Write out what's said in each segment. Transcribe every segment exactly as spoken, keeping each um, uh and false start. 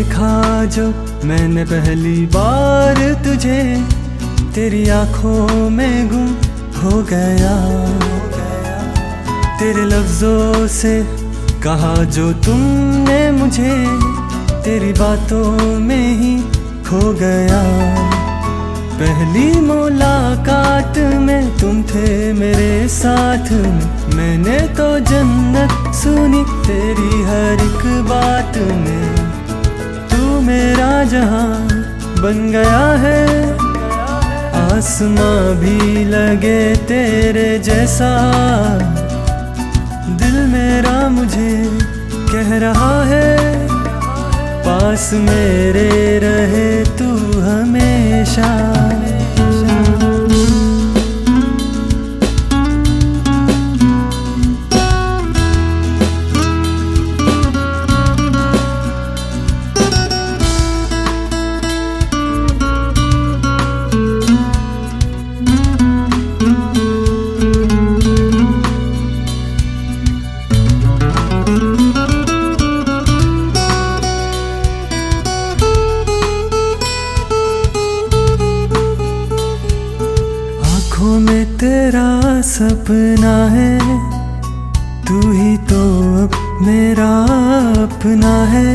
देखा जो मैंने पहली बार तुझे, तेरी आंखों में गुम हो गया। तेरे लफ्जों से कहा जो तुमने मुझे, तेरी बातों में ही खो गया। पहली मुलाकात में तुम थे मेरे साथ में, मैंने तो जन्नत सुनी तेरी हर एक बात में। तू मेरा जहां बन गया है, आसमां भी लगे तेरे जैसा। दिल मेरा मुझे कह रहा है, पास मेरे रहे तू हमेशा। आँखों में तेरा सपना है, तू ही तो अब मेरा अपना है।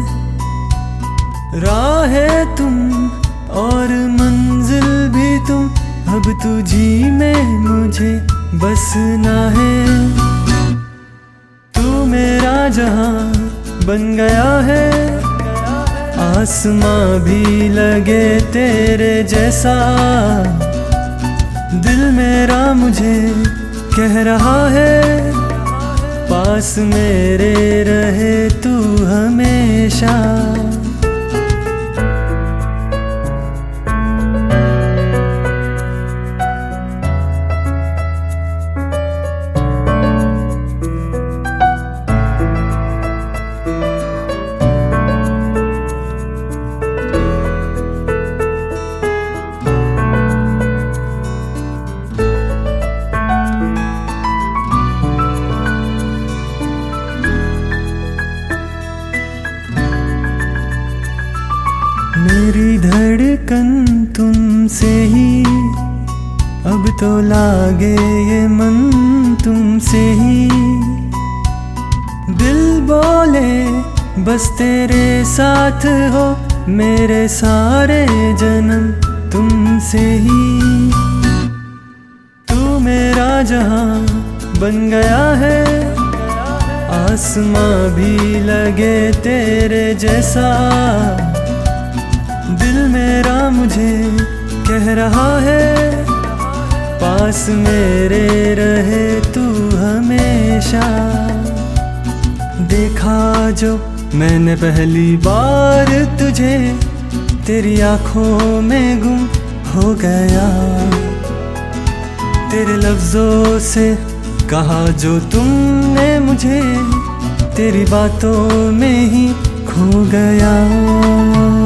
राहें तुम और मंजिल भी तुम, अब तुझी में मुझे बसना है। तू मेरा जहां बन गया है, आसमां भी लगे तेरे जैसा। दिल मेरा मुझे कह रहा है, पास मेरे रहे तू हमेशा। मेरी धड़कन तुमसे ही, अब तो लागे ये मन तुमसे ही। दिल बोले बस तेरे साथ हो, मेरे सारे जन्म तुमसे ही। तू मेरा जहां बन गया है, आसमां भी लगे तेरे जैसा। दिल मेरा मुझे कह रहा है, पास मेरे रहे तू हमेशा। देखा जो मैंने पहली बार तुझे, तेरी आंखों में गुम हो गया। तेरे लफ्जों से कहा जो तुमने मुझे, तेरी बातों में ही खो गया।